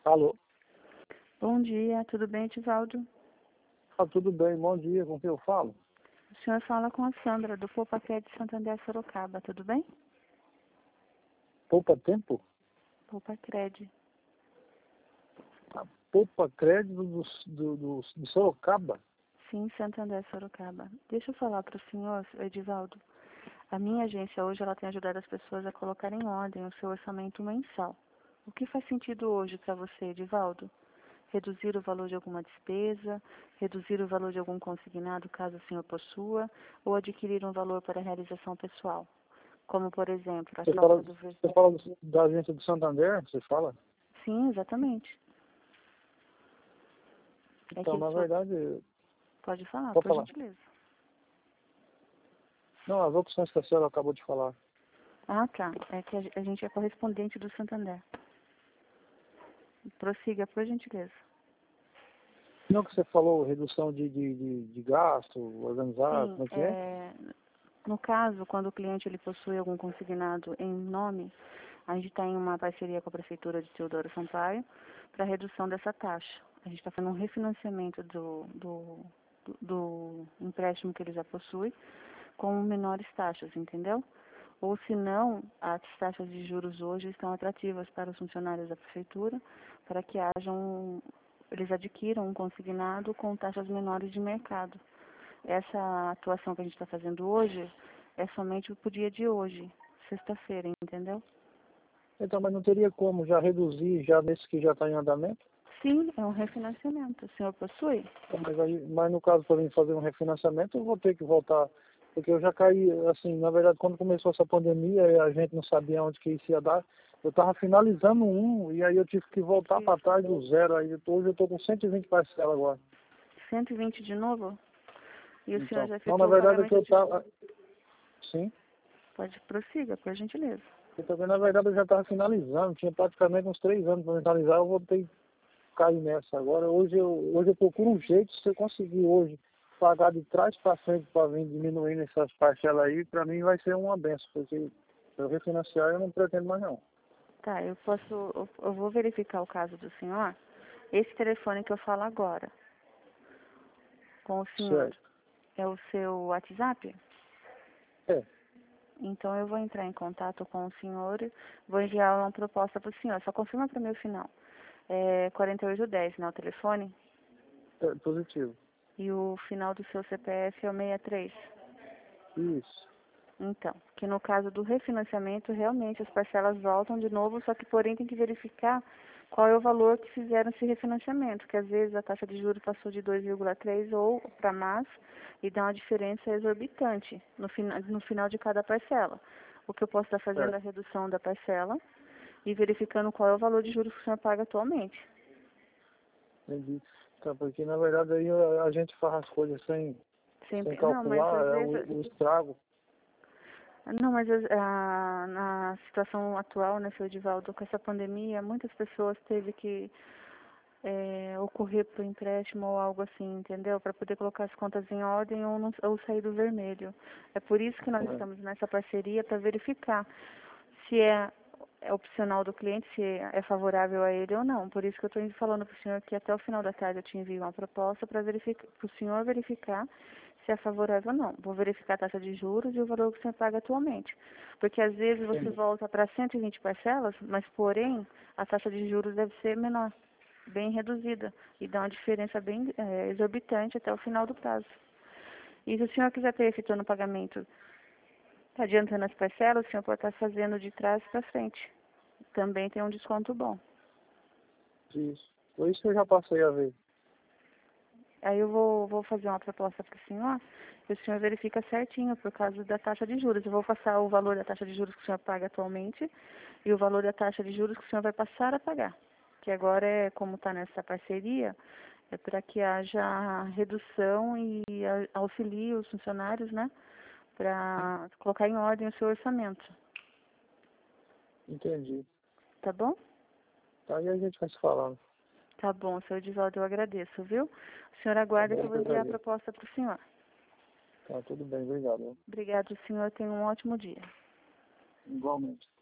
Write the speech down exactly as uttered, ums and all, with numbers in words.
Alô? Bom dia, tudo bem, Edivaldo? Ah, tudo bem, bom dia, com quem eu falo? O senhor fala com a Sandra, do Poupa Crédito Santander Sorocaba, tudo bem? Poupa Tempo? Poupa Crédito. Ah, Poupa Crédito do, do, do, do Sorocaba? Sim, Santander Sorocaba. Deixa eu falar para o senhor, Edivaldo. A minha agência hoje ela tem ajudado as pessoas a colocar em ordem o seu orçamento mensal. O que faz sentido hoje para você, Edivaldo? Reduzir o valor de alguma despesa, reduzir o valor de algum consignado caso o senhor possua, ou adquirir um valor para a realização pessoal, como por exemplo a Você troca fala, do ver- você fala do- da agência do Santander? Você fala? Sim, exatamente. É Então, que na só verdade, pode falar, pode por falar. gentileza. Não, as opções que a senhora acabou de falar. Ah, tá. É que a a gente é correspondente do Santander. Prossiga, por gentileza. Não que você falou, redução de, de, de, de gasto, organizado, Sim, como é que é? é, no caso, quando o cliente ele possui algum consignado em nome, a gente tem uma parceria com a Prefeitura de Teodoro Sampaio para redução dessa taxa. A gente está fazendo um refinanciamento do, do, do, do empréstimo que ele já possui com menores taxas, entendeu? Ou se não, as taxas de juros hoje estão atrativas para os funcionários da Prefeitura para que hajam, eles adquiram um consignado com taxas menores de mercado. Essa atuação que a gente está fazendo hoje é somente para o dia de hoje, sexta-feira, entendeu? Então, mas não teria como já reduzir já nesse que já está em andamento? Sim, é um refinanciamento. O senhor possui? Então, Mas, aí, mas no caso, para mim fazer um refinanciamento, eu vou ter que voltar, porque eu já caí, assim, na verdade, quando começou essa pandemia, e a gente não sabia onde que isso ia dar, eu estava finalizando um, e aí eu tive que voltar para trás do zero, aí eu tô- hoje eu estou com cento e vinte parcelas agora. cento e vinte de novo? E o senhor Então, já não, na efetuou o verdade, o que eu pagamento de... estava, sim, Pode prossiga, por gentileza. eu também, na verdade, eu já estava finalizando, tinha praticamente uns três anos para finalizar, eu vou ter que cair nessa agora. Hoje eu, hoje eu procuro um jeito, se eu conseguir hoje pagar de trás para frente para vir diminuindo essas parcelas aí, para mim vai ser uma benção, porque eu refinanciar eu não pretendo mais não. Tá, eu posso... Eu eu vou verificar o caso do senhor. Esse telefone que eu falo agora com o senhor Certo. é o seu WhatsApp? É, Então eu vou entrar em contato com o senhor, vou enviar uma proposta para o senhor. Só confirma para mim o final. É quarenta e oito dez, né, o telefone? é positivo. E o final do seu C P F é o sessenta e três. Isso. Então, que no caso do refinanciamento, realmente as parcelas voltam de novo, só que porém tem que verificar qual é o valor que fizeram esse refinanciamento, que às vezes a taxa de juros passou de dois vírgula três ou para mais e dá uma diferença exorbitante no, fina, no final de cada parcela. O que eu posso estar fazendo é a Certo. redução da parcela e verificando qual é o valor de juros que o senhor paga atualmente. Entendi. Tá, porque na verdade aí a, a gente faz as coisas sem, sem Sempre, não, mas calcular às é, vezes o, o estrago. Não, mas ah, na situação atual, né, seu Edivaldo, com essa pandemia, muitas pessoas teve que é, ocorrer para o empréstimo ou algo assim, entendeu? Para poder colocar as contas em ordem ou, não, ou sair do vermelho. É por isso que nós É, estamos nessa parceria para verificar se é, é opcional do cliente, se é favorável a ele ou não. Por isso que eu estou falando para o senhor que até o final da tarde eu te envio uma proposta para verificar, para o senhor verificar se é favorável ou não. Vou verificar a taxa de juros e o valor que o senhor paga atualmente. Porque às vezes você entendi. volta para cento e vinte parcelas, mas porém a taxa de juros deve ser menor, bem reduzida, e dá uma diferença bem é, exorbitante até o final do prazo. E se o senhor quiser ter efetuando o pagamento adiantando as parcelas, o senhor pode estar fazendo de trás para frente. Também tem um desconto bom. Isso. Foi isso que eu já passei a ver. Aí eu vou, vou fazer uma proposta para o senhor e o senhor verifica certinho por causa da taxa de juros. Eu vou passar o valor da taxa de juros que o senhor paga atualmente e o valor da taxa de juros que o senhor vai passar a pagar. Que agora é, como está nessa parceria, é para que haja redução e a- auxilie os funcionários, né? Para colocar em ordem o seu orçamento. Entendi. Tá bom? Tá, aí a gente vai se falando. Tá bom, seu Edivaldo, eu agradeço, viu? O senhor Tá aguarda bom, que eu vou eu enviar a agradeço. proposta para o senhor. Tá, tudo bem, obrigado. Obrigado, senhor. Tenha um ótimo dia. Igualmente.